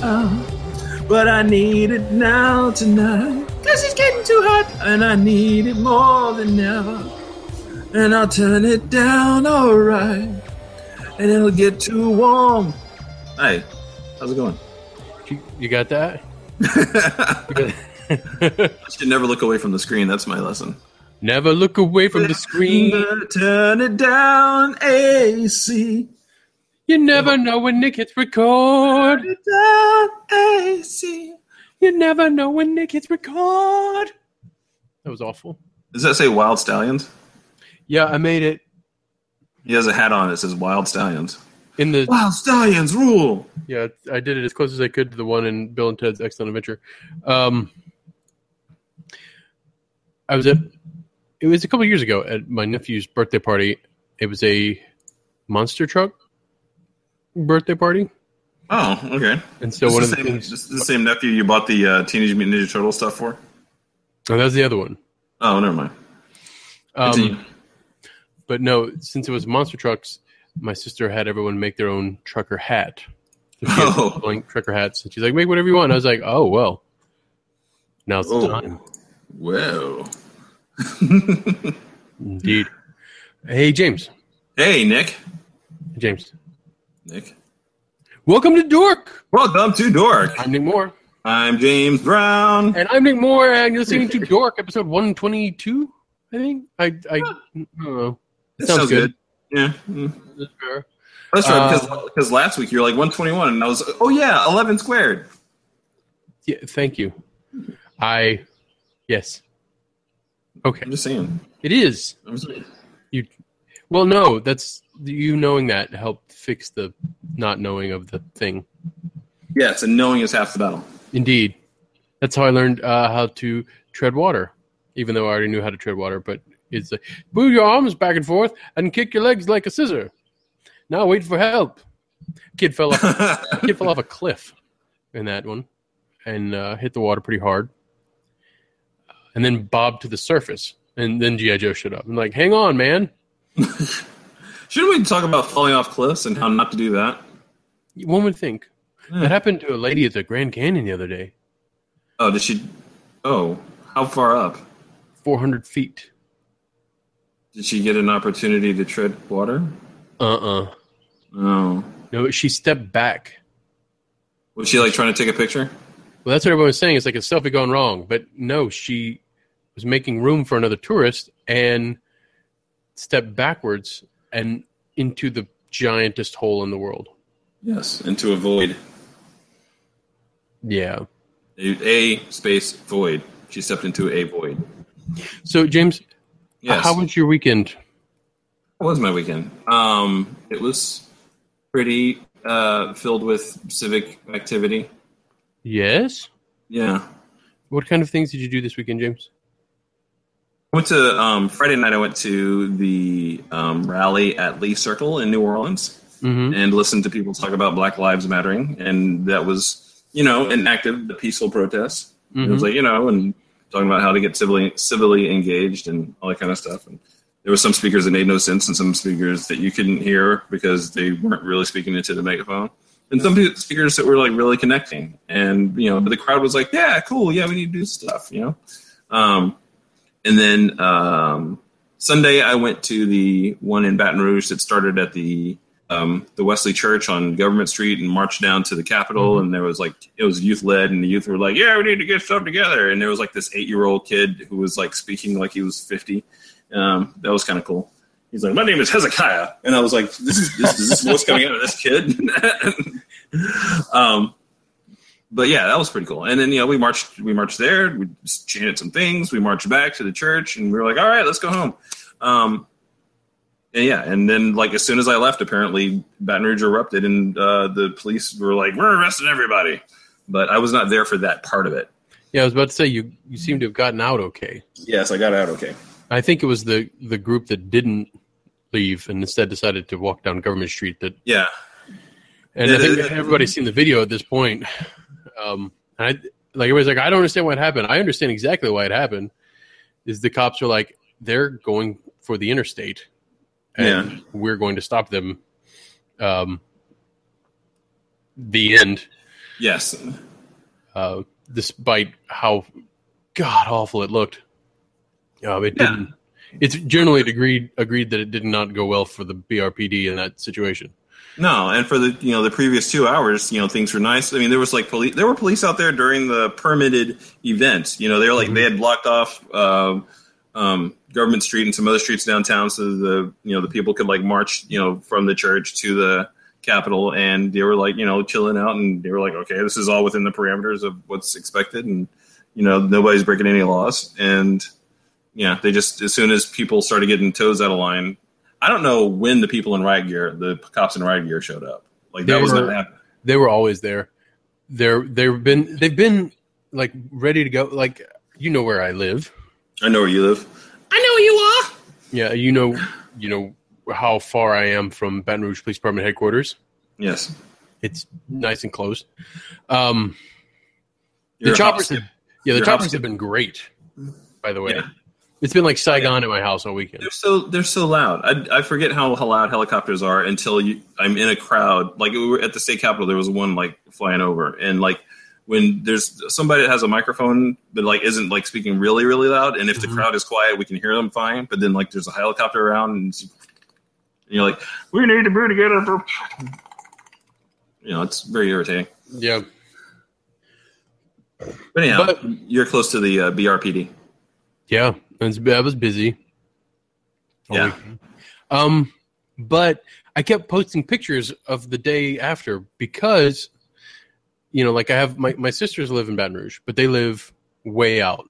But I need it now tonight. Cause it's getting too hot. And I need it more than ever. And I'll turn it down, alright. And it'll get too warm. Hey, how's it going? You got that? I should never look away from the screen. That's my lesson. Never look away from the screen. Turn it down, AC. You never know when Nick hits record. Turn it down, AC. You never know when Nick hits record. That was awful. Does that say Wild Stallions? Yeah, I made it. He has a hat on. It says Wild Stallions. In the Wild Stallions rule. Yeah, I did it as close as I could to the one in Bill and Ted's Excellent Adventure. It was a couple years ago at my nephew's birthday party. It was a monster truck birthday party. Oh, okay. And so this is the same nephew you bought the Teenage Mutant Ninja Turtle stuff for? Oh, that was the other one. Oh, never mind. But no, since it was monster trucks, my sister had everyone make their own trucker hat. So trucker hats. And she's like, make whatever you want. I was like, oh, well. Now's the time. Well. Indeed. Hey, James. Hey, Nick. James. Nick. Welcome to Dork. Welcome to Dork. I'm Nick Moore. I'm James Brown. And I'm Nick Moore, and you're listening to Dork, episode 122, I think. I don't know. It sounds good. Yeah. That's fair. That's right, because last week you were like 121, and I was, 11 squared. Yeah, thank you. Yes. Okay. I'm just saying. It is. Well, no, that's you knowing that helped fix the not knowing of the thing. Yes, and knowing is half the battle. Indeed. That's how I learned how to tread water, even though I already knew how to tread water, but it's like, move your arms back and forth and kick your legs like a scissor. Now wait for help. Kid fell off a cliff in that one and hit the water pretty hard. And then bobbed to the surface. And then G.I. Joe showed up. I'm like, hang on, man. Shouldn't we talk about falling off cliffs and how not to do that? One would think. That happened to a lady at the Grand Canyon the other day. Oh, did she? Oh, how far up? 400 feet. Did she get an opportunity to tread water? Oh. No, she stepped back. Was she like trying to take a picture? Well, that's what everyone was saying. It's like a selfie gone wrong. But no, she was making room for another tourist and stepped backwards and into the giantest hole in the world. Yes, into a void. Yeah. A space void. She stepped into a void. So, James, yes. How was your weekend? How was my weekend? It was pretty filled with civic activity. Yes? Yeah. What kind of things did you do this weekend, James? I went to, Friday night I went to the rally at Lee Circle in New Orleans and listened to people talk about Black Lives Mattering. And that was, an active, peaceful protest. It was like, and talking about how to get civilly engaged and all that kind of stuff. And there were some speakers that made no sense and some speakers that you couldn't hear because they weren't really speaking into the megaphone. And some speakers that were like really connecting. And, but the crowd was like, yeah, cool. Yeah, we need to do stuff, And then Sunday I went to the one in Baton Rouge that started at the Wesley Church on Government Street and marched down to the Capitol. And there was it was youth led and the youth were like, yeah, we need to get stuff together. And there was like this 8-year-old kid who was like speaking like he was 50. That was kind of cool. He's like, my name is Hezekiah. And I was like, is this what's coming out of this kid? But yeah, that was pretty cool. And then, we marched there. We chanted some things. We marched back to the church and we were like, all right, let's go home. And then like, as soon as I left, apparently Baton Rouge erupted and the police were like, we're arresting everybody. But I was not there for that part of it. Yeah, I was about to say, you seem to have gotten out okay. Yes, I got out okay. I think it was the group that didn't leave and instead decided to walk down Government Street. Yeah. And I think everybody's seen the video at this point. Everybody's like, I don't understand what happened. I understand exactly why it happened. Is the cops are like, they're going for the interstate, and we're going to stop them. The end. Yes. Despite how god awful it looked. It didn't. It's generally agreed that it did not go well for the BRPD in that situation. No, and for the previous 2 hours, things were nice. I mean, there was like police. There were police out there during the permitted event. They were like they had blocked off Government Street and some other streets downtown, so the people could like march from the church to the Capitol, and they were like chilling out, and they were like, okay, this is all within the parameters of what's expected, and nobody's breaking any laws, and they just, as soon as people started getting toes out of line. I don't know when the people in riot gear, the cops in riot gear, showed up. Like that was not happening. They were always there. They've been like ready to go. Like where I live. I know where you live. I know where you are. Yeah, you know how far I am from Baton Rouge Police Department headquarters. Yes, it's nice and close. The choppers have been great. By the way. Yeah. It's been like Saigon at my house all weekend. They're so loud. I forget how loud helicopters are until I'm in a crowd. Like we were at the state capitol, there was one like flying over, and like when there's somebody that has a microphone that like isn't like speaking really really loud, and if the crowd is quiet, we can hear them fine. But then like there's a helicopter around, and you're like, we need to be together. It's very irritating. Yeah. But anyhow, you're close to the BRPD. Yeah. I was busy. Yeah. But I kept posting pictures of the day after because, like I have my sisters live in Baton Rouge, but they live way out,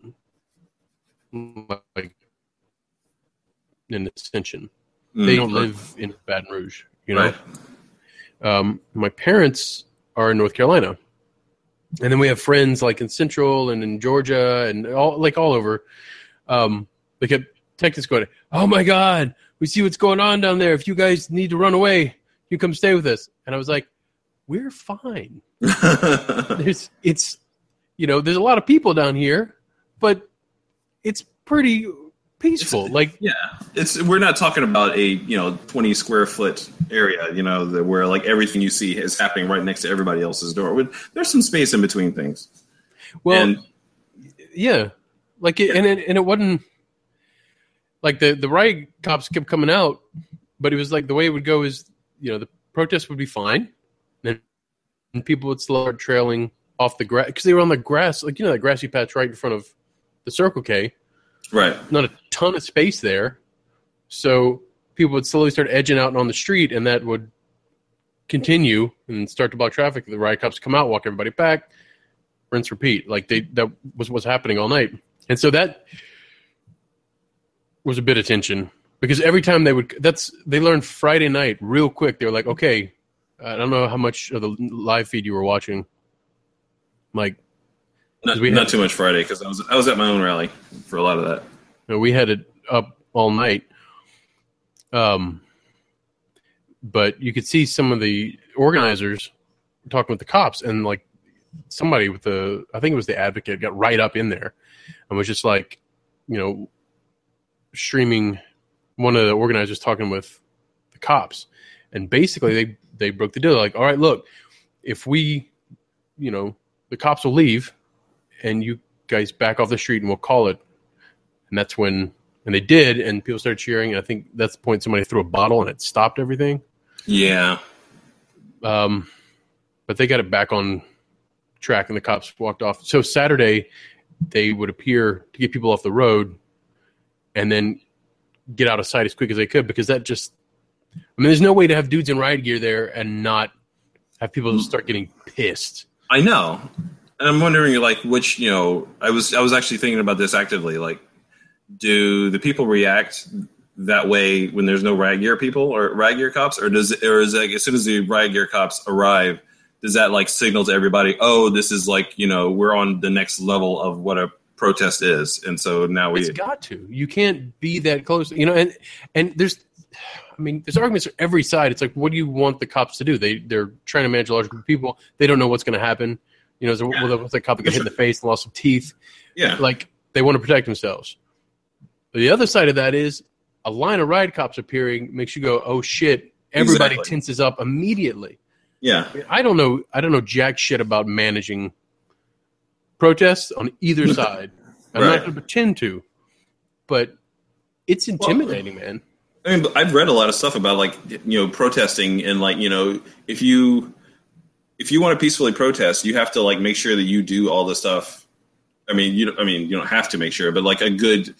like in Ascension. They don't live in Baton Rouge, Right. My parents are in North Carolina, and then we have friends like in Central and in Georgia and all over. They kept texting going, oh my God, we see what's going on down there. If you guys need to run away, you come stay with us. And I was like, we're fine. There's a lot of people down here, but it's pretty peaceful. We're not talking about a 20 square foot area, where like everything you see is happening right next to everybody else's door. There's some space in between things. Well, yeah. Like it wasn't like the riot cops kept coming out, but it was like the way it would go is the protest would be fine, and people would start trailing off the grass because they were on the grass, like that grassy patch right in front of the Circle K. Right. Not a ton of space there, so people would slowly start edging out on the street, and that would continue and start to block traffic. The riot cops come out, walk everybody back, rinse, repeat. Like that was what's happening all night. And so that was a bit of tension because every time they learned Friday night real quick. They were like, okay, I don't know how much of the live feed you were watching. Like, not too much Friday because I was at my own rally for a lot of that. We had it up all night. But you could see some of the organizers talking with the cops, and like somebody with I think it was the Advocate, got right up in there and was just like, streaming one of the organizers talking with the cops. And basically they broke the deal. Like, all right, look, if we, the cops will leave and you guys back off the street and we'll call it. And that's when, and they did, and people started cheering. And I think that's the point somebody threw a bottle and it stopped everything. Yeah. But they got it back on track and the cops walked off. So Saturday they would appear to get people off the road and then get out of sight as quick as they could, because that just, there's no way to have dudes in riot gear there and not have people start getting pissed. I know. And I'm wondering, like, which, I was actually thinking about this actively. Like, do the people react that way when there's no riot gear people or riot gear cops, or is it like, as soon as the riot gear cops arrive, does that like signal to everybody, oh, this is like, we're on the next level of what a protest is, and so now it's got to. You can't be that close, and there's arguments for every side. It's like, what do you want the cops to do? They're trying to manage a large group of people. They don't know what's going to happen. What's the cop that got hit in the face and lost some teeth? Yeah, like they want to protect themselves. But the other side of that is a line of riot cops appearing makes you go, oh shit! Everybody tenses up immediately. Yeah. I don't know jack shit about managing protests on either side. I'm not going to pretend to, but it's intimidating, man. I mean, I've read a lot of stuff about like, protesting and like, if you want to peacefully protest, you have to like make sure that you do all the stuff. You don't have to make sure, but like a good,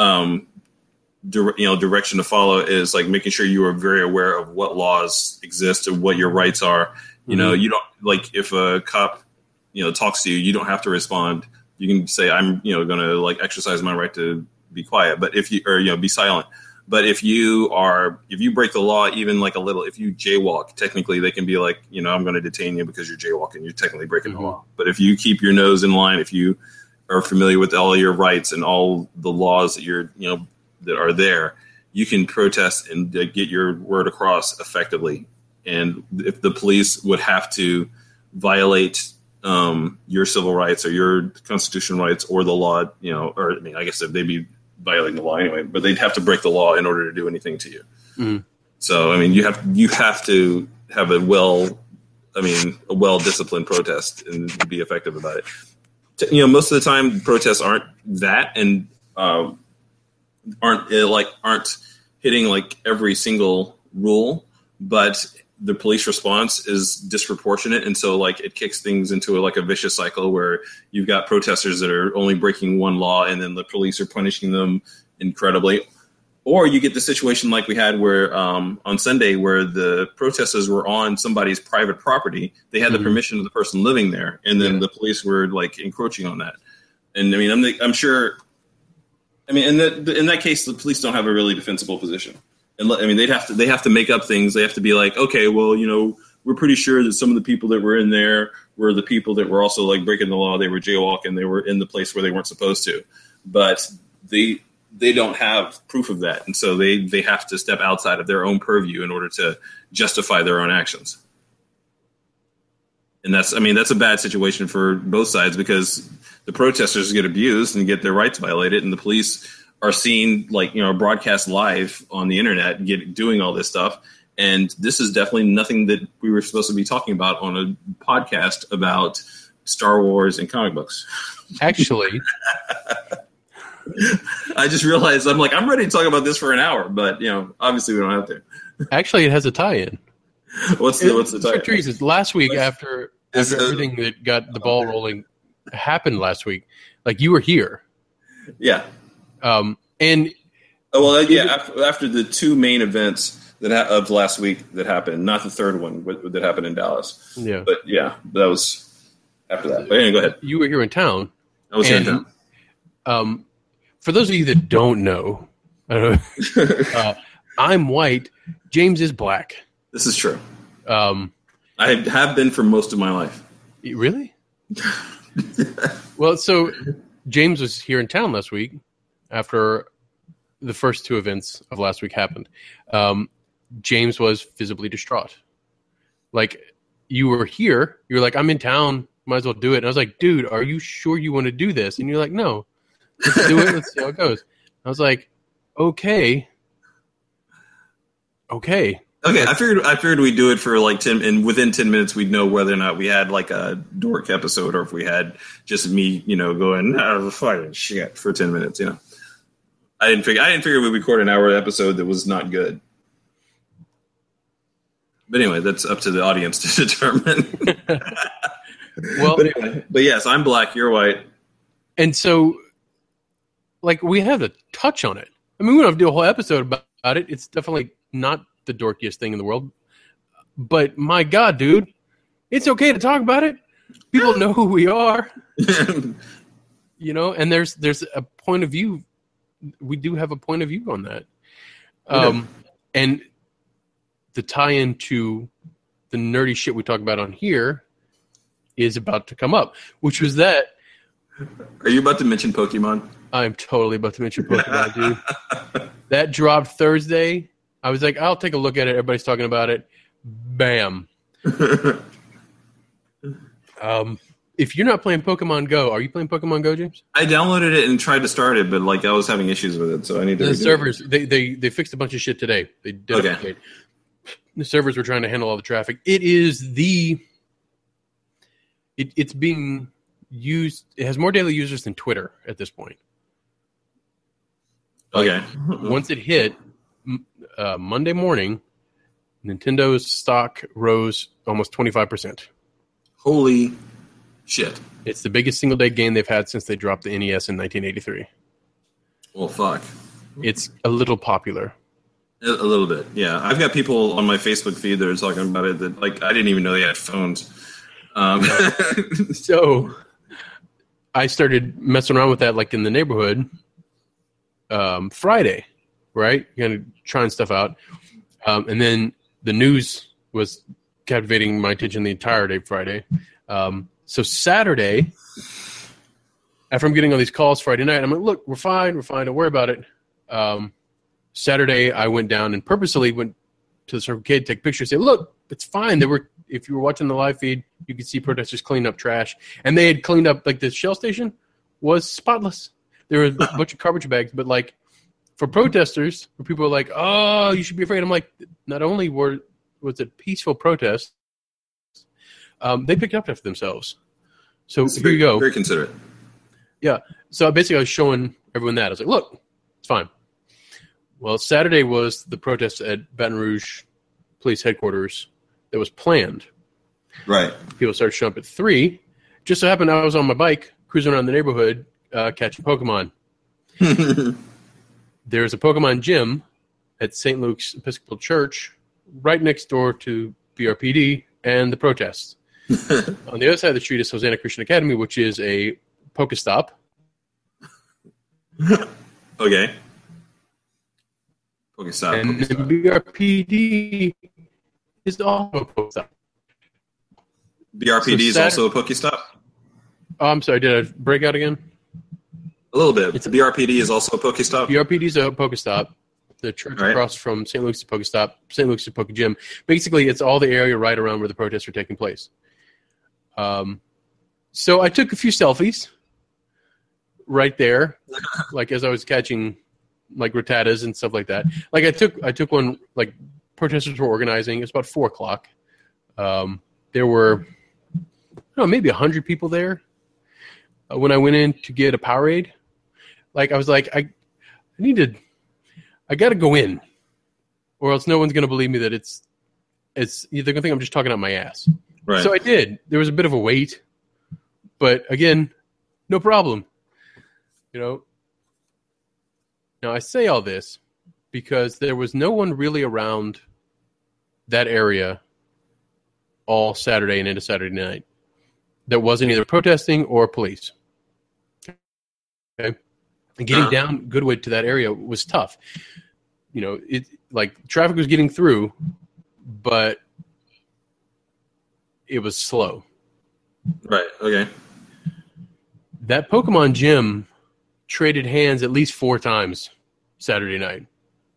direction to follow is like making sure you are very aware of what laws exist and what your rights are. You don't like if a cop, talks to you, you don't have to respond. You can say, I'm, going to like exercise my right to be quiet, but if be silent. But if you break the law, even like a little, if you jaywalk, technically they can be like, I'm going to detain you because you're jaywalking. You're technically breaking the law. But if you keep your nose in line, if you are familiar with all your rights and all the laws that that are there, you can protest and get your word across effectively. And if the police would have to violate your civil rights or your constitutional rights or the law, I guess they'd be violating the law anyway, but they'd have to break the law in order to do anything to you. Mm. So, you have to have a well-disciplined protest and be effective about it. Most of the time protests aren't that and aren't hitting like every single rule, but the police response is disproportionate, and so like it kicks things into a vicious cycle where you've got protesters that are only breaking one law, and then the police are punishing them incredibly. Or you get the situation like we had where on Sunday, where the protesters were on somebody's private property. They had the permission of the person living there, and then the police were like encroaching on that. And I'm sure. In that case, the police don't have a really defensible position. And they have to make up things. They have to be like, okay, well, we're pretty sure that some of the people that were in there were the people that were also like breaking the law. They were jaywalking. They were in the place where they weren't supposed to, but they don't have proof of that, and so they have to step outside of their own purview in order to justify their own actions. And that's a bad situation for both sides because the protesters get abused and get their rights violated, and the police are seen broadcast live on the internet doing all this stuff. And this is definitely nothing that we were supposed to be talking about on a podcast about Star Wars and comic books. Actually, I just realized I'm ready to talk about this for an hour, but obviously we don't have to. Actually, it has a tie-in. What's the tie-in? For reasons. Last week, after everything that got the ball rolling happened last week, like you were here. Yeah. And after the two main events of last week that happened, not the third one that happened in Dallas. Yeah, but that was after that. But anyway, go ahead. You were here in town. I was here in town. For those of you that don't know, I'm white. James is black. This is true. I have been for most of my life. Really? Well, so James was here in town last week. After the first two events of last week happened, James was visibly distraught. Like, you were here, you were like, I'm in town, might as well do it. And I was like, dude, are you sure you want to do this? And you're like, no, let's do it. Let's see how it goes. I was like, okay. I figured we'd do it for like 10, and within 10 minutes we'd know whether or not we had like a dork episode or if we had just me, going fucking shit for 10 minutes, I didn't figure we'd record an hour episode that was not good. But anyway, that's up to the audience to determine. Well, but yes, I'm black, you're white. And so, like, we have to touch on it. We don't have to do a whole episode about it. It's definitely not the dorkiest thing in the world. But my God, dude, it's okay to talk about it. People know who we are. And there's a point of view. We do have a point of view on that. And the tie-in to the nerdy shit we talk about on here is about to come up, which was that. Are you about to mention Pokemon? I'm totally about to mention Pokemon, dude. That dropped Thursday. I was like, I'll take a look at it. Everybody's talking about it. Bam. If you're not playing Pokemon Go, are you playing Pokemon Go, James? I downloaded it and tried to start it, but I was having issues with it, so I need to. The servers they fixed a bunch of shit today. They did. Okay. The servers were trying to handle all the traffic. It's being used. It has more daily users than Twitter at this point. Okay. Once it hit Monday morning, Nintendo's stock rose almost 25%. Holy shit. It's the biggest single day gain they've had since they dropped the NES in 1983. Well, fuck. It's a little popular. A little bit, yeah. I've got people on my Facebook feed that are talking about it that, like, I didn't even know they had phones. So I started messing around with that, like, in the neighborhood Friday, right? Kind of trying stuff out. And then the news was captivating my attention the entire day Friday. So Saturday, after I'm getting all these calls Friday night, I'm like, look, we're fine, don't worry about it. Saturday, I went down and purposely went to the Circle K to take pictures. Say, look, it's fine. If you were watching the live feed, you could see protesters cleaning up trash, and they had cleaned up, like, the Shell station was spotless. There were a bunch of garbage bags, but, like, for protesters, where people are like, "Oh, you should be afraid," I'm like, not only was it peaceful protest, they picked up after themselves. So here you go. Very considerate. Yeah. So basically, I was showing everyone that. I was like, look, it's fine. Well, Saturday was the protest at Baton Rouge Police Headquarters that was planned. Right. People started showing up at 3. Just so happened I was on my bike, cruising around the neighborhood, catching Pokemon. There's a Pokemon gym at St. Luke's Episcopal Church right next door to BRPD and the protests. On the other side of the street is Hosanna Christian Academy, which is a Pokestop. Okay. Pokestop. And the BRPD is also a Pokestop. BRPD is also a Pokestop? Oh, I'm sorry. Did I break out again? A little bit. BRPD is also a Pokestop? BRPD is a Pokestop. The church across from St. Luke's is a Pokestop. St. Luke's is a Poke Gym. Basically, it's all the area right around where the protests are taking place. So I took a few selfies right there, like as I was catching, like, Rattatas and stuff like that. Like I took one, like, protesters were organizing. It's about 4:00. There were, I don't know, maybe 100 people there when I went in to get a Powerade. Like, I was like, I got to go in, or else no one's going to believe me that it's they're going to think I'm just talking out my ass. Right. So I did. There was a bit of a wait, but again, no problem. You know. Now I say all this because there was no one really around that area all Saturday and into Saturday night that wasn't either protesting or police. Okay. And getting down Goodwood to that area was tough. You know, traffic was getting through, but it was slow. Right. Okay. That Pokemon gym traded hands at least 4 times Saturday night.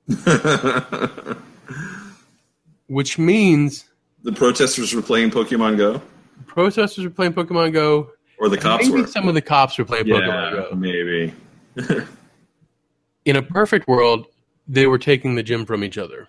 Which means the protesters were playing Pokemon Go? Protesters were playing Pokemon Go. Or the cops were? Maybe some of the cops were playing Pokemon Go. Maybe. In a perfect world, they were taking the gym from each other.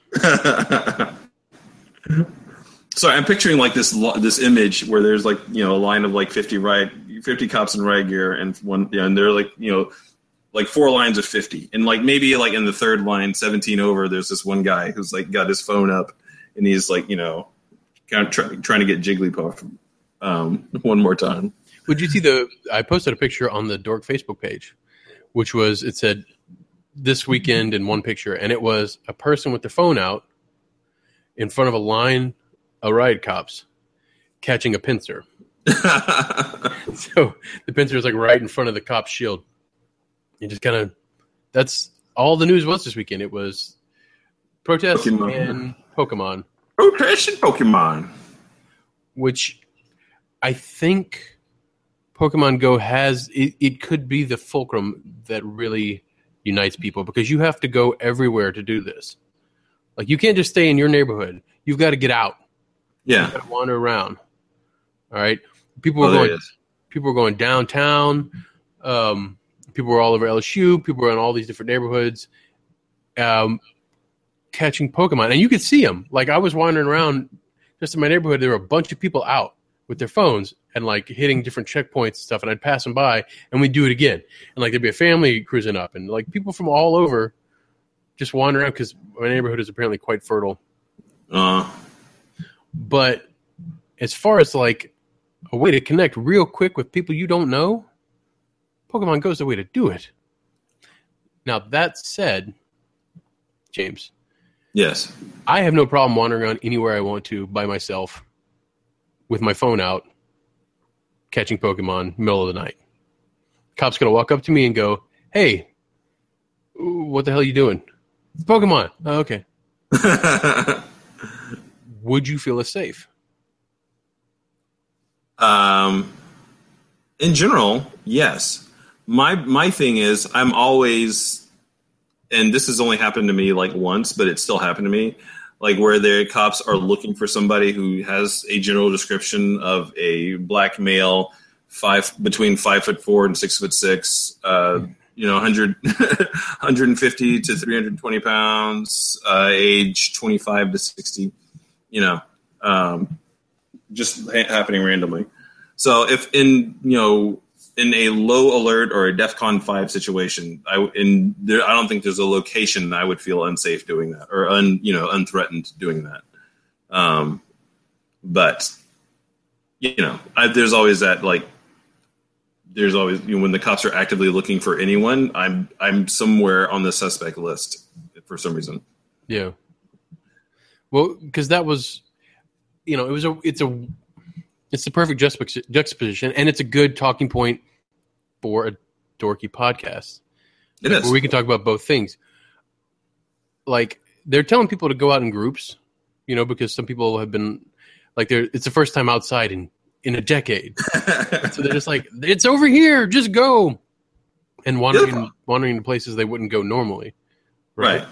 So I'm picturing, like, this image where there's, like, you know, a line of, like, 50 cops in riot gear, and and they're, like, you know, like 4 lines of 50, and, like, maybe, like, in the third line, 17 over, there's this one guy who's, like, got his phone up, and he's, like, you know, kind of trying to get Jigglypuff one more time. Would you see I posted a picture on the Dork Facebook page, which was, it said this weekend in one picture, and it was a person with their phone out in front of a line of riot cops catching a pincer. So the pincer is, like, right in front of the cop's shield. And just kind of, that's all the news was this weekend. It was protests and Pokemon. Protests and Pokemon. Which I think Pokemon Go has, it could be the fulcrum that really unites people, because you have to go everywhere to do this. Like, you can't just stay in your neighborhood. You've got to get out. Yeah. You've got to wander around. All right. People were going downtown. People were all over LSU. People were in all these different neighborhoods. catching Pokemon, and you could see them. Like I was wandering around just in my neighborhood, there were a bunch of people out with their phones and like hitting different checkpoints and stuff, and I'd pass them by, and we'd do it again, and like there'd be a family cruising up, and like people from all over just wandering around because my neighborhood is apparently quite fertile. But as far as like a way to connect real quick with people you don't know, Pokemon Go is the way to do it. Now, that said, James. Yes. I have no problem wandering around anywhere I want to by myself with my phone out, catching Pokemon middle of the night. Cop's going to walk up to me and go, "Hey, what the hell are you doing?" "Pokemon." "Oh, okay." Would you feel as safe? In general, yes. My thing is I'm always, and this has only happened to me like once, but it still happened to me, like where the cops are looking for somebody who has a general description of a black male, between 5'4" and 6'6", 150 to 320 pounds, age 25 to 60, just happening randomly. So if in a low alert or a DEFCON 5 situation, I don't think there's a location I would feel unsafe doing that or unthreatened doing that. But there's always that, like, there's always, when the cops are actively looking for anyone, I'm somewhere on the suspect list for some reason. Yeah. Well, because that was, it's the perfect juxtaposition, and it's a good talking point for a dorky podcast. It is. Where we can talk about both things. Like, they're telling people to go out in groups, because some people have been, like, it's the first time outside in a decade. So they're just like, it's over here, just go. And wandering to places they wouldn't go normally. Right.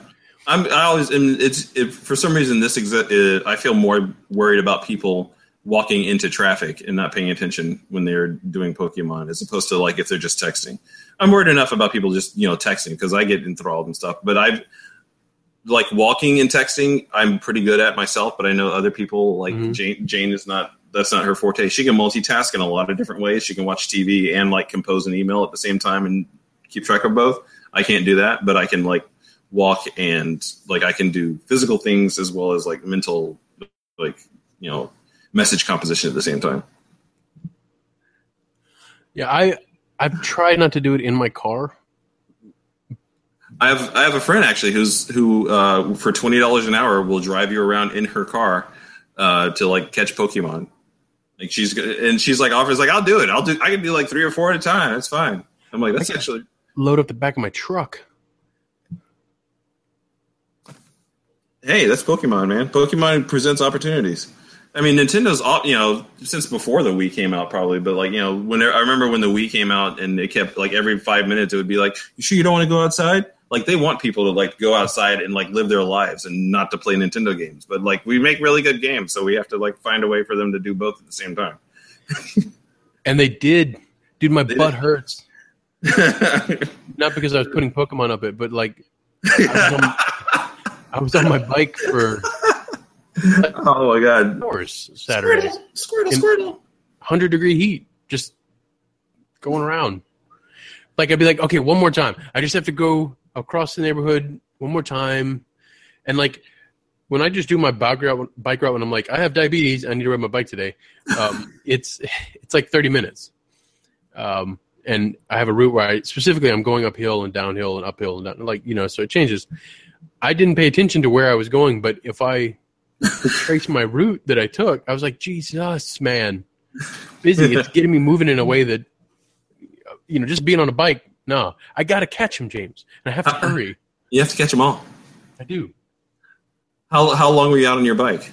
For some reason, I feel more worried about people walking into traffic and not paying attention when they're doing Pokemon, as opposed to like if they're just texting. I'm worried enough about people just texting because I get enthralled and stuff. But I've like walking and texting, I'm pretty good at myself. But I know other people like Jane is not. That's not her forte. She can multitask in a lot of different ways. She can watch TV and like compose an email at the same time and keep track of both. I can't do that, but I can like walk and like I can do physical things as well as like mental, like message composition at the same time. Yeah, I've tried not to do it in my car. I have a friend actually who for $20 an hour will drive you around in her car to like catch Pokemon. Like she's like offers like I'll do it. I can do like 3 or 4 at a time. It's fine. I'm like that's actually load up the back of my truck. Hey, that's Pokemon, man. Pokemon presents opportunities. I mean, Nintendo's, since before the Wii came out, probably, but like, I remember when the Wii came out and it kept like every 5 minutes, it would be like, "You sure you don't want to go outside?" Like they want people to like go outside and like live their lives and not to play Nintendo games. But like we make really good games, so we have to like find a way for them to do both at the same time. And they did. Dude, my butt hurts. Not because I was putting Pokemon up it, but like I was on my bike for oh my god, hours Saturday. Squirtle. 100-degree heat, just going around. Like I'd be like, okay, one more time. I just have to go across the neighborhood one more time. And like when I just do my bike route when I'm like, I have diabetes, I need to ride my bike today. It's like 30 minutes. And I have a route where I'm going uphill and downhill and uphill and down, like, so it changes. I didn't pay attention to where I was going, but if I trace my route that I took, I was like, Jesus, man, busy. It's getting me moving in a way that, just being on a bike. No, I got to catch him, James. And I have to hurry. You have to catch them all. I do. How long were you out on your bike?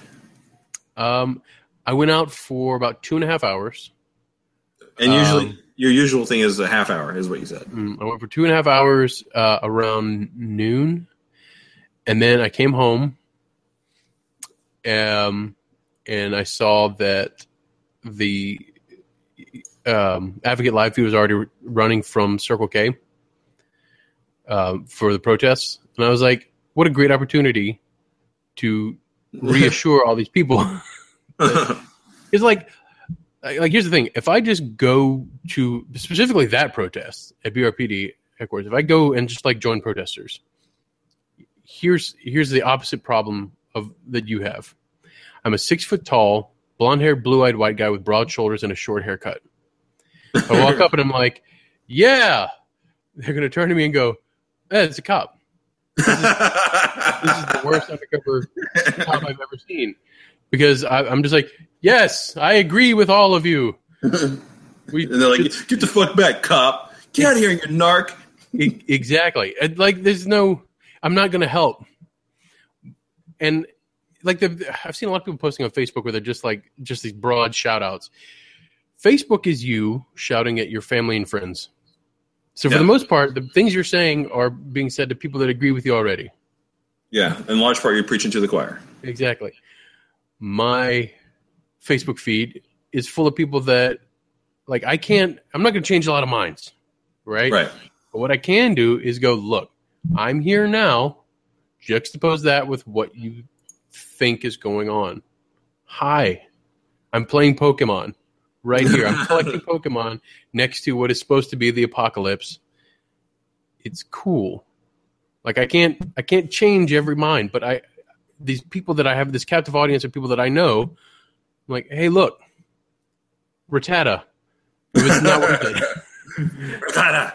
I went out for about 2.5 hours. And usually your usual thing is a half hour, is what you said. I went for 2.5 hours around noon. And then I came home, and I saw that the Advocate Live feed was already running from Circle K for the protests. And I was like, what a great opportunity to reassure all these people. It's like here's the thing. If I just go to specifically that protest at BRPD headquarters, if I go and just like join protesters, here's the opposite problem that you have. I'm a 6 foot tall, blonde-haired, blue-eyed white guy with broad shoulders and a short haircut. I walk up and I'm like, yeah. They're going to turn to me and go, hey, it's a cop. This is the worst undercover cop I've ever seen. Because I'm just like, yes, I agree with all of you. And they're like, get the fuck back, cop. Get out of here, you narc. Exactly. Like, I'm not going to help. And like, I've seen a lot of people posting on Facebook where they're just these broad shout outs. Facebook is you shouting at your family and friends. So for the most part, the things you're saying are being said to people that agree with you already. Yeah, in large part, you're preaching to the choir. Exactly. My Facebook feed is full of people that, like, I'm not going to change a lot of minds, right? Right. But what I can do is go, look, I'm here now. Juxtapose that with what you think is going on. Hi, I'm playing Pokemon. Right here, I'm collecting Pokemon next to what is supposed to be the apocalypse. It's cool. Like I can't change every mind, but these people that I have, this captive audience of people that I know, I'm like, hey, look, Rattata, it was not worth it. Rattata.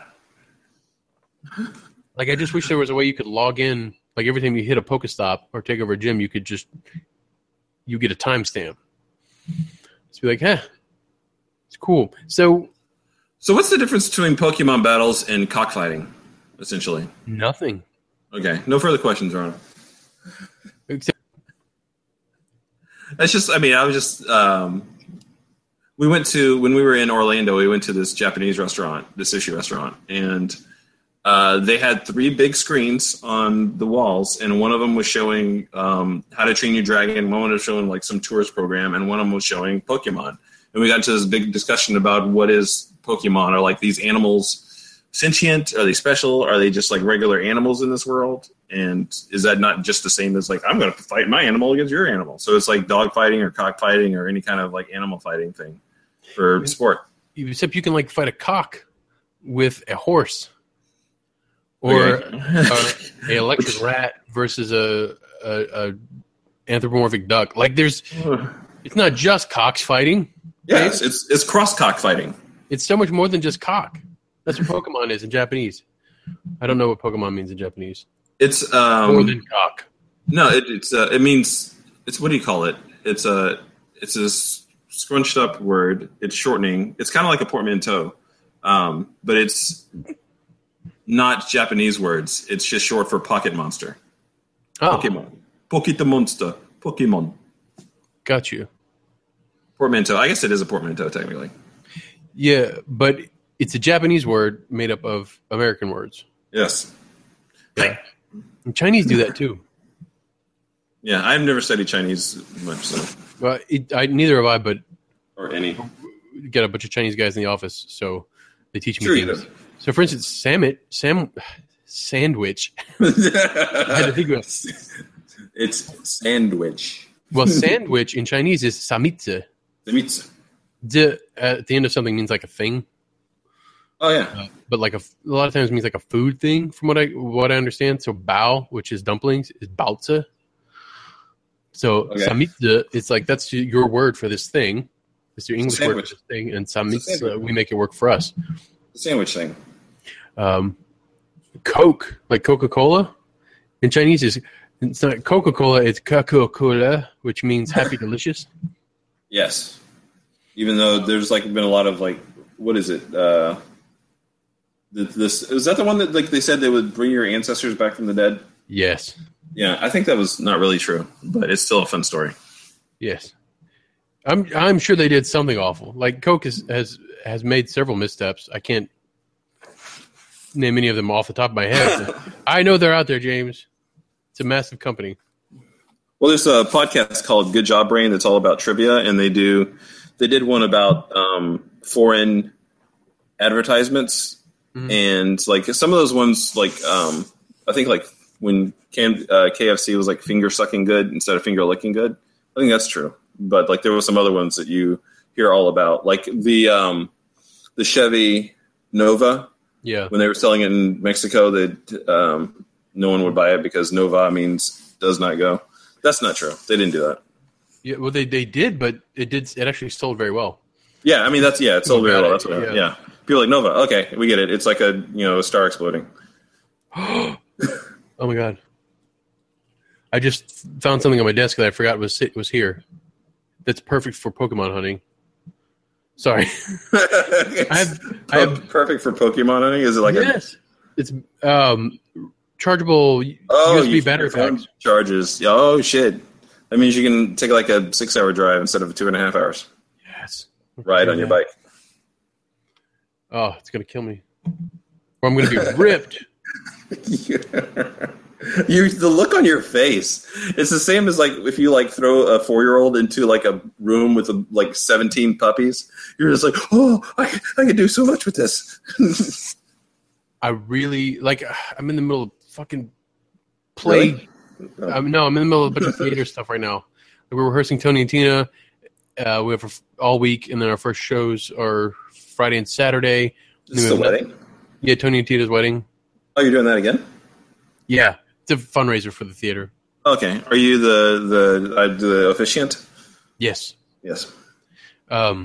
Like I just wish there was a way you could log in. Like every time you hit a Pokestop or take over a gym, you get a timestamp. Just be like, hey. It's cool. So what's the difference between Pokemon battles and cockfighting, essentially? Nothing. Okay. No further questions, Ron. That's just, when we were in Orlando, we went to this Japanese restaurant, this sushi restaurant, and they had 3 big screens on the walls, and one of them was showing How to Train Your Dragon, one was showing like some tourist program, and one of them was showing Pokemon. And we got into this big discussion about what is Pokemon. Are like these animals sentient? Are they special? Are they just like regular animals in this world? And is that not just the same as like, I'm going to fight my animal against your animal? So it's like dog fighting or cockfighting or any kind of like animal fighting thing for sport. Except you can like fight a cock with a horse. Or a electric rat versus a anthropomorphic duck. Like it's not just cocks fighting. Yes, it's cross cock fighting. It's so much more than just cock. That's what Pokemon is in Japanese. I don't know what Pokemon means in Japanese. It's more than cock. No, it means it's, what do you call it? It's a scrunched up word. It's shortening. It's kind of like a portmanteau, but it's not Japanese words. It's just short for pocket monster. Oh. Pokemon. Pokita monster. Pokemon. Got you. Portmanteau. I guess it is a portmanteau, technically. Yeah, but it's a Japanese word made up of American words. Yes. Yeah. And Chinese do that, too. Yeah, I've never studied Chinese much, so. Well, neither have I, but... Or any. Get a bunch of Chinese guys in the office, so they teach me things. Either. So, for instance, sandwich. I had to think about it. It's sandwich. Well, sandwich in Chinese is samitsu. Samitsu. At the end of something means like a thing. Oh yeah, but like a lot of times it means like a food thing, from what I understand. So bao, which is dumplings, is baozi. So samitsu, it's like that's your word for this thing. It's your English word for this thing, and samitsu, we make it work for us. The sandwich thing. Coke, like Coca-Cola, in Chinese it's not Coca-Cola, it's Coca-Cola, which means happy delicious. Yes. Even though there's like been a lot of like, what is it? This is that the one that like they said they would bring your ancestors back from the dead? Yes. Yeah, I think that was not really true, but it's still a fun story. Yes. I'm sure they did something awful. Like Coke has made several missteps. I can't name any of them off the top of my head. I know they're out there, James. It's a massive company. Well, there's a podcast called Good Job Brain that's all about trivia, and they did one about foreign advertisements, and like some of those ones, like I think like when KFC was like finger sucking good instead of finger licking good. I think that's true. But like there were some other ones that you hear all about, like the Chevy Nova. Yeah. When they were selling it in Mexico, that no one would buy it because Nova means does not go. That's not true. They didn't do that. Yeah, well, they did, but it actually sold very well. Yeah, I mean it sold very well. That's what. Yeah. People are like Nova. Okay, we get it. It's like a star exploding. Oh my god! I just found something on my desk that I forgot was here. That's perfect for Pokemon hunting. Sorry, I have perfect for Pokemon hunting. Is it like yes? It's chargeable USB battery packs. Charges. Oh shit! That means you can take like a 6-hour drive instead of 2.5 hours. Yes. Ride on your bike. Oh, it's gonna kill me. Or I'm gonna be ripped. The look on your face. It's the same as like if you like throw a 4-year-old into like a room with like 17 puppies. You're just like, oh, I can do so much with this. I really like. I'm in the middle of fucking play. Really? I'm in the middle of a bunch of theater stuff right now. We're rehearsing Tony and Tina. We have all week, and then our first shows are Friday and Saturday. Is this the wedding? Yeah, Tony and Tina's wedding. Oh, you're doing that again? Yeah, it's a fundraiser for the theater. Okay, are you the officiant? Yes. Yes. So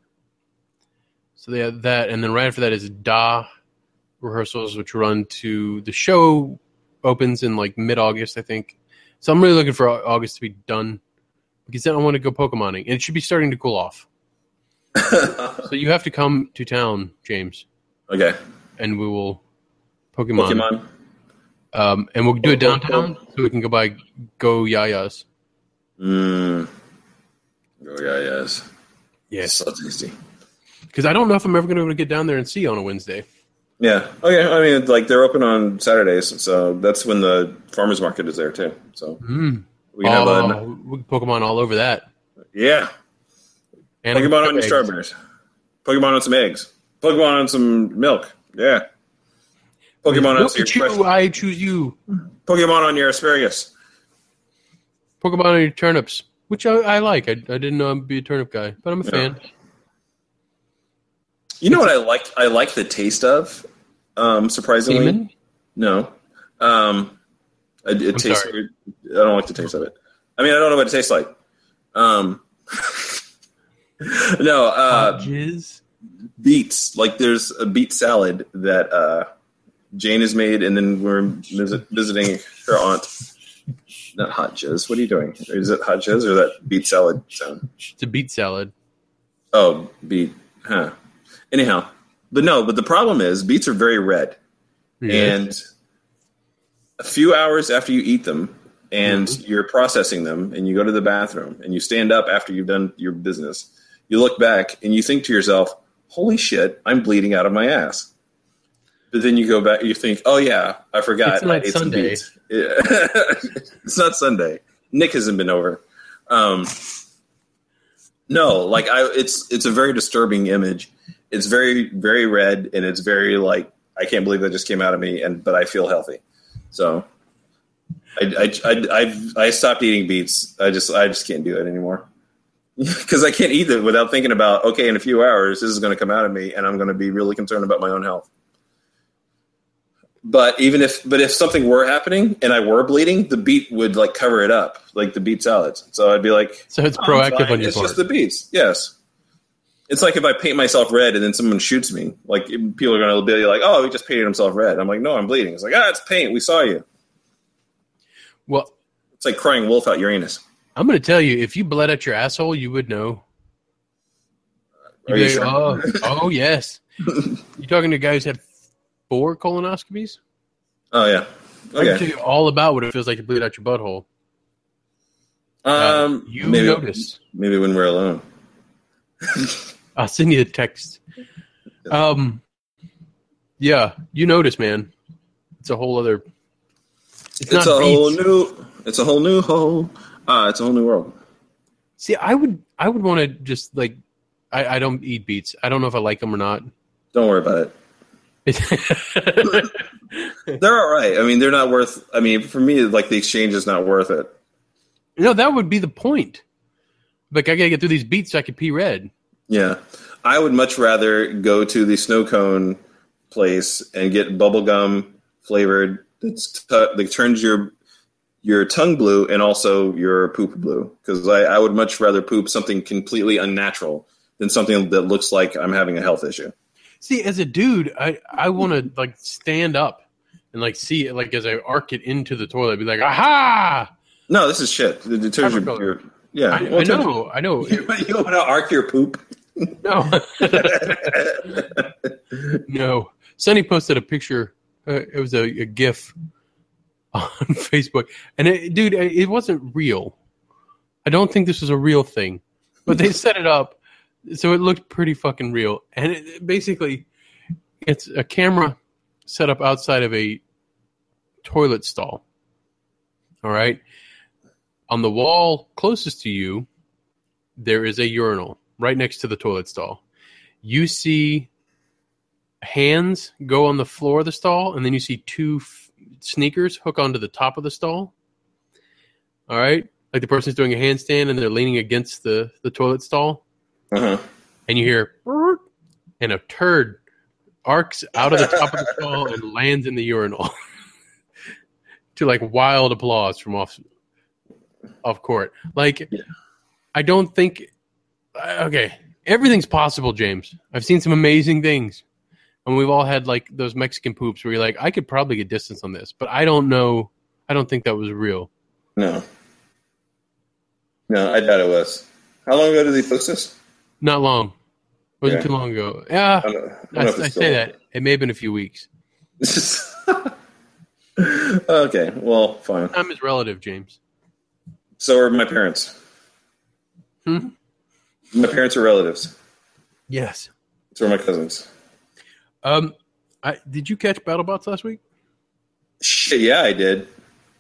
they have that, and then right after that is DA rehearsals, which run to the show opens in like mid-August, I think. So I'm really looking for August to be done because then I want to go Pokemoning, and it should be starting to cool off. So you have to come to town, James. Okay. And we will Pokemon. And we'll do it downtown so we can go Go-Yayas. Go Yayas. Yes. So tasty. Because I don't know if I'm ever going to be able to get down there and see you on a Wednesday. Yeah. Okay. I mean, like they're open on Saturdays, so that's when the farmers market is there too. So we can have Pokemon all over that. Yeah. And Pokemon on your strawberries. Pokemon on some eggs. Pokemon on some milk. Yeah. Pokemon on your I choose you. Pokemon on your asparagus. Pokemon on your turnips, which I like. I didn't know I'd be a turnip guy, but I'm a fan. You know what I like? I like the taste of. Surprisingly, Demon? No. It tastes weird. I don't like the taste of it. I mean, I don't know what it tastes like. No. Jizz? Beets. Like there's a beet salad that Jane has made, and then we're visiting her aunt. Not hot jizz. What are you doing? Is it hot jizz or that beet salad sound? It's a beet salad. Oh, beet. Huh. Anyhow. But the problem is beets are very red. And a few hours after you eat them and you're processing them and you go to the bathroom and you stand up after you've done your business, you look back and you think to yourself, holy shit, I'm bleeding out of my ass. But then you go back, you think, oh yeah, I forgot. It's not I ate Sunday. some beets. Yeah. It's not Sunday. Nick hasn't been over. No, like it's a very disturbing image. It's very, very red, and it's very like I can't believe that just came out of me, but I feel healthy. So I stopped eating beets. I just can't do that anymore because I can't eat it without thinking about in a few hours this is going to come out of me, and I'm going to be really concerned about my own health. But if something were happening and I were bleeding, the beet would like cover it up, like the beet salads. So I'd be like, so it's proactive on your part. It's just the beets. Yes. It's like if I paint myself red and then someone shoots me, like people are going to be like, oh, he just painted himself red. I'm like, no, I'm bleeding. It's like, it's paint. We saw you. Well, it's like crying wolf out Uranus. I'm going to tell you, if you bled at your asshole, you would know. Are you sure? Oh, yes. You talking to a guy who's had 4 colonoscopies? Oh, yeah. Okay. I can tell you all about what it feels like to bleed out your butthole. Notice. Maybe when we're alone. I'll send you a text. Yeah, you notice, man. It's a whole other. It's a whole new world. See, I would want to just like. I don't eat beets. I don't know if I like them or not. Don't worry about it. They're all right. I mean, they're not worth. I mean, for me, like the exchange is not worth it. No, that would be the point. Like I gotta get through these beats so I can pee red. Yeah, I would much rather go to the snow cone place and get bubblegum flavored that turns your tongue blue and also your poop blue, because I would much rather poop something completely unnatural than something that looks like I'm having a health issue. See, as a dude, I want to like stand up and like see it, like as I arc it into the toilet, be like, aha! No, this is shit. It turns your yeah. I know. You want to arc your poop? No. No. Sonny posted a picture. It was a GIF on Facebook, and it wasn't real. I don't think this was a real thing, but they set it up so it looked pretty fucking real. And basically, it's a camera set up outside of a toilet stall. All right. On the wall closest to you, there is a urinal right next to the toilet stall. You see hands go on the floor of the stall, and then you see two sneakers hook onto the top of the stall. All right? Like the person's doing a handstand, and they're leaning against the toilet stall. Uh-huh. And you hear, and a turd arcs out of the top of the stall and lands in the urinal. To like wild applause from off court. Like, yeah. I don't think... Okay, everything's possible, James. I've seen some amazing things. And we've all had like those Mexican poops where you're like, I could probably get distance on this, but I don't know. I don't think that was real. No, I doubt it was. How long ago did he post this? Not long. It wasn't too long ago. Yeah, I say that. It may have been a few weeks. Okay, well, fine. I'm his relative, James. So are my parents. My parents are relatives. Yes. So are my cousins. Did you catch BattleBots last week? Shit, yeah, I did.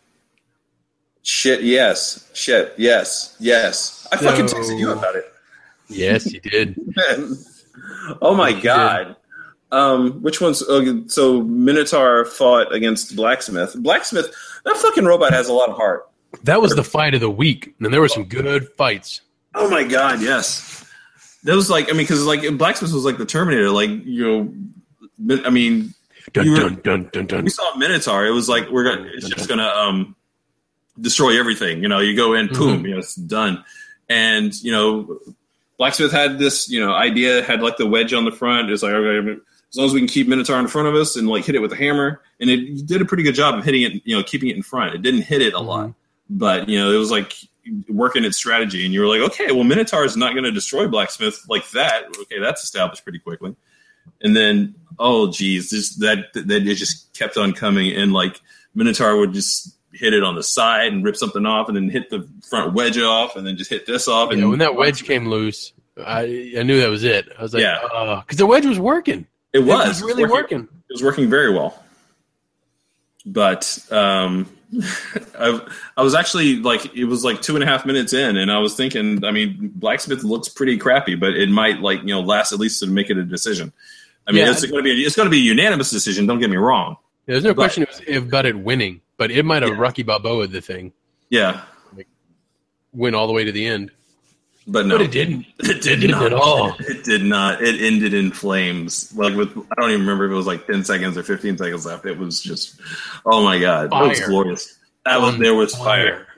Shit, yes. Shit, yes. I fucking texted you about it. Yes, you did. Oh my god. Which one's... so Minotaur fought against Blacksmith. Blacksmith, that fucking robot has a lot of heart. That was the fight of the week, and there were some good fights. Oh my god, yes. That was like, I mean, because like Blacksmith was like the Terminator, like, you know, I mean, dun. We saw Minotaur. It was like it's just gonna destroy everything. You know, you go in, boom, you know, it's done. And you know, Blacksmith had this, you know, idea, had like the wedge on the front. It's like, okay, as long as we can keep Minotaur in front of us and like hit it with a hammer, and it did a pretty good job of hitting it, you know, keeping it in front. It didn't hit it a lot, but you know, it was like working its strategy, and you were like, okay, well, Minotaur is not going to destroy Blacksmith like that. Okay, that's established pretty quickly. And then, oh geez, that it just kept on coming, and like Minotaur would just hit it on the side and rip something off, and then hit the front wedge off, and then just hit this off. And when that wedge came loose, I knew that was it. I was like, because the wedge was working. It was really working. It was working very well. But I was actually like, it was like 2.5 minutes in, and I was thinking, I mean, Blacksmith looks pretty crappy, but it might like, you know, last at least to make it a decision. I mean, it's going to be a unanimous decision. Don't get me wrong. Yeah, there's no question about it winning, but it might have Rocky Balboa the thing. Yeah, like, win all the way to the end. But no, but it didn't. It didn't at all. It did not. It ended in flames. Like I don't even remember if it was like 10 seconds or 15 seconds left. It was just, oh my god, fire. That was glorious. There was fire.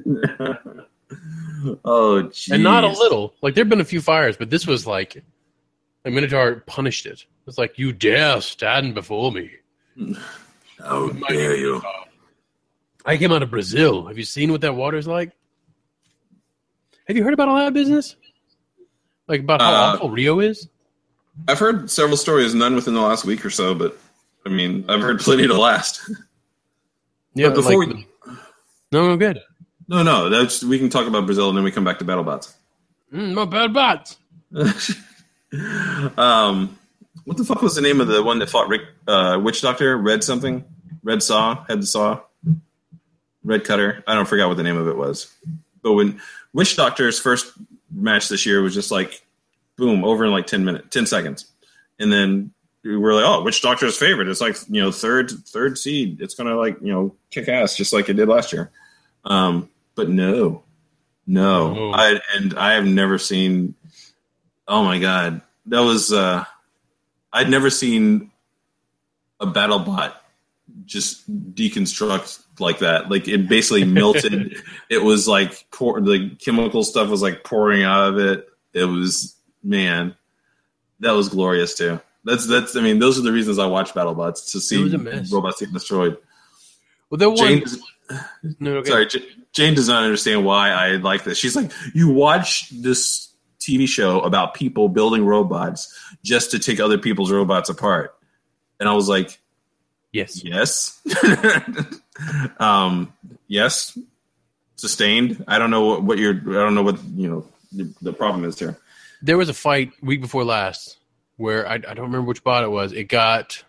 Oh, geez. And not a little. Like there've been a few fires, but this was like Minotaur punished it. It's like, you dare stand before me? How dare you? I came out of Brazil. Have you seen what that water's like? Have you heard about all that business? Like about how awful Rio is? I've heard several stories, none within the last week or so, but I mean, I've heard plenty to last. Yeah, but before No, good. No, we can talk about Brazil and then we come back to BattleBots. My BattleBots. What the fuck was the name of the one that fought Witch Doctor? Red something? Red Saw? Head Saw? Red Cutter? I don't forget what the name of it was. But when Witch Doctor's first match this year was just like, boom, over in like 10 seconds. And then we're like, oh, which Doctor's favorite? It's like, third seed. It's gonna like, kick ass just like it did last year. But no. Oh. I have never seen. Oh my god, that was. I'd never seen a BattleBot just deconstruct like that. Like it basically melted. It was like the chemical stuff was like pouring out of it. It was, man, that was glorious too. That's. I mean, those are the reasons I watch BattleBots, to see robots get destroyed. Well, Jane does not understand why I like this. She's like, you watch this TV show about people building robots just to take other people's robots apart, and I was like, yes, yes, sustained. I don't know what the problem is here. There was a fight week before last where I don't remember which bot it was. It got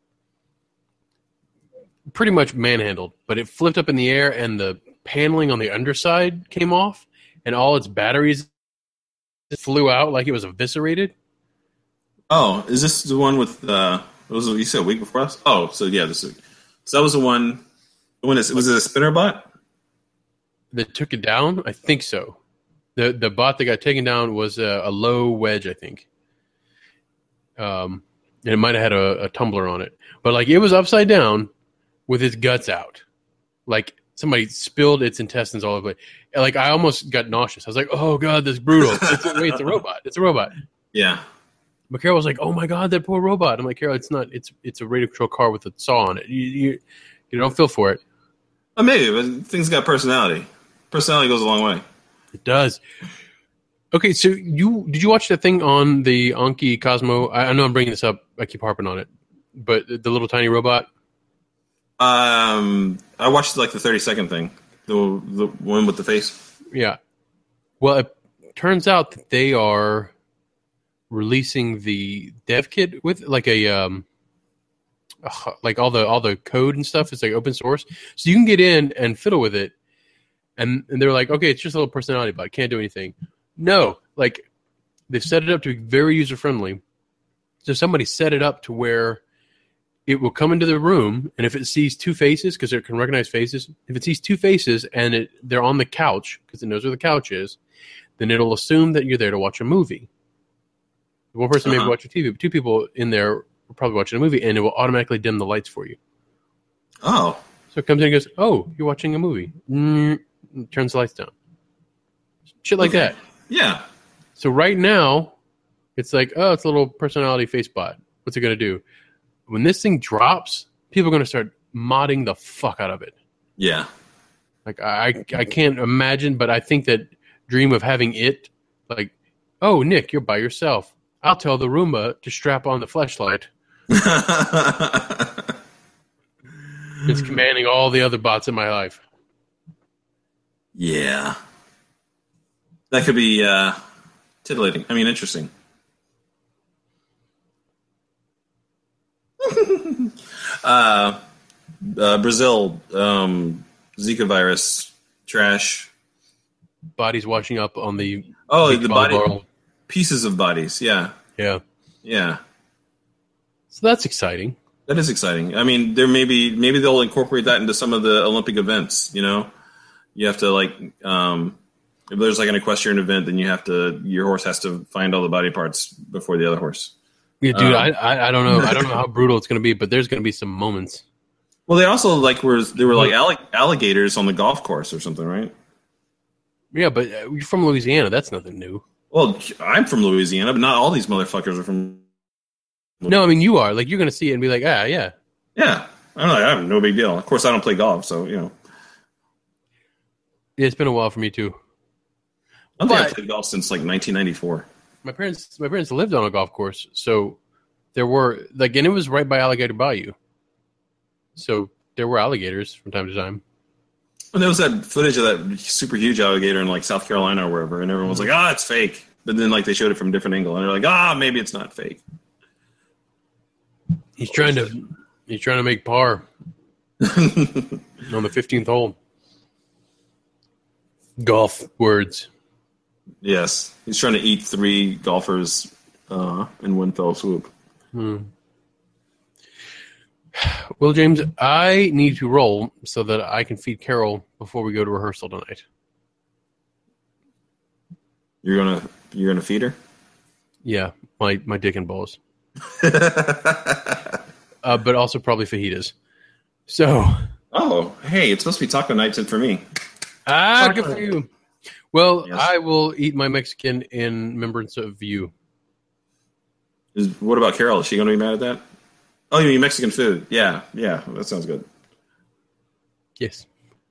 pretty much manhandled, but it flipped up in the air and the paneling on the underside came off and all its batteries flew out like it was eviscerated. Oh, is this the one with you said a week before us? Oh, so yeah, this week. So that was the one. Was it a spinner bot that took it down? I think so. The bot that got taken down was a low wedge, I think. And it might have had a tumbler on it, but like it was upside down with its guts out, like somebody spilled its intestines all over it. Like I almost got nauseous. I was like, "Oh god, this is brutal." It's a robot. It's a robot. Yeah. But Carol was like, "Oh my god, that poor robot." I'm like, "Carol, it's not. It's a radio control car with a saw on it. You don't feel for it." Maybe, but things got personality. Personality goes a long way. It does. Okay, so did you watch that thing on the Anki Cosmo? I know I'm bringing this up. I keep harping on it, but the little tiny robot. I watched like the 30-second thing, the one with the face. Yeah. Well, it turns out that they are releasing the dev kit with like like all the code and stuff. It's like open source, so you can get in and fiddle with it. And they're like, okay, it's just a little personality bot. Can't do anything. No, like they've set it up to be very user friendly. So somebody set it up to where it will come into the room, and if it sees two faces, because it can recognize faces, if it sees two faces and they're on the couch, because it knows where the couch is, then it'll assume that you're there to watch a movie. One person may be watching TV, but two people in there are probably watching a movie, and it will automatically dim the lights for you. Oh. So it comes in and goes, oh, you're watching a movie. Turns the lights down. Shit like that. Yeah. So right now, it's like, oh, it's a little personality face bot. What's it going to do? When this thing drops, people are going to start modding the fuck out of it. Yeah. Like, I can't imagine, but I think that dream of having it, like, oh, Nick, you're by yourself. I'll tell the Roomba to strap on the fleshlight. It's commanding all the other bots in my life. Yeah. That could be titillating. I mean, interesting. Brazil, Zika virus, trash. Bodies washing up on the... Oh, the body... World. Pieces of bodies, yeah. Yeah. Yeah. So that's exciting. That is exciting. I mean, maybe they'll incorporate that into some of the Olympic events, you know? You have to, like... if there's like an equestrian event, then your horse has to find all the body parts before the other horse. Yeah, dude, I don't know. I don't know how brutal it's going to be, but there's going to be some moments. Well, they also they were alligators on the golf course or something, right? Yeah, but you're from Louisiana. That's nothing new. Well, I'm from Louisiana, but not all these motherfuckers are from. No, I mean you are. Like you're going to see it and be like, yeah. Yeah, I have no big deal. Of course, I don't play golf, so you know. Yeah, it's been a while for me too. I don't think I've played golf since like 1994. My parents lived on a golf course, so there were and it was right by Alligator Bayou, so there were alligators from time to time. And there was that footage of that super huge alligator in like South Carolina or wherever, and everyone was like, it's fake. But then like they showed it from a different angle, and they're like, maybe it's not fake. He's trying to make par on the 15th hole. Golf words. Yes, he's trying to eat 3 golfers in one fell swoop. Well, James, I need to roll so that I can feed Carol before we go to rehearsal tonight. You're gonna feed her? Yeah, my dick and balls. But also probably fajitas. So. Oh, hey, it's supposed to be taco night for me. Good for you. Well, yes. I will eat my Mexican in remembrance of you. What about Carol? Is she going to be mad at that? Oh, you mean Mexican food? Yeah, that sounds good. Yes.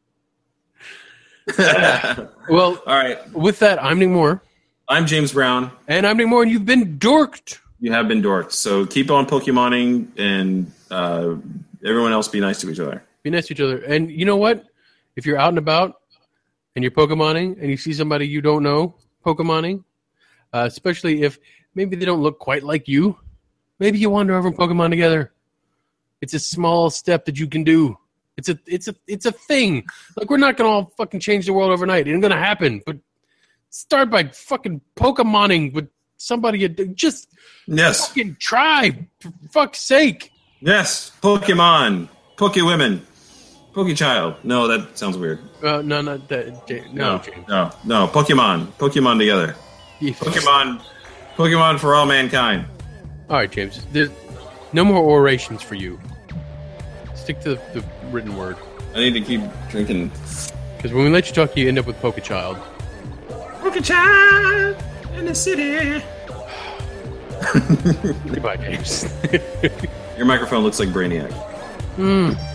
Well, all right. With that, I'm Nick Moore. I'm James Brown. And I'm Nick Moore, and you've been dorked. You have been dorked. So keep on Pokemoning, and everyone else be nice to each other. Be nice to each other. And you know what? If you're out and about and you're Pokemoning and you see somebody you don't know Pokemoning, especially if maybe they don't look quite like you, maybe you wander over and Pokemon together. It's a small step that you can do. It's a thing. Like, we're not going to all fucking change the world overnight. It ain't going to happen. But start by fucking Pokemoning with somebody. Just fucking try, for fuck's sake. Yes, Pokemon. Pokewomen. Pokechild. No, that sounds weird. No, not that. No. Pokemon. Pokemon together. Pokemon for all mankind. All right, James. There's no more orations for you. Stick to the written word. I need to keep drinking. Because when we let you talk, you end up with Pokechild. Pokechild in the city. Goodbye, James. Your microphone looks like Brainiac.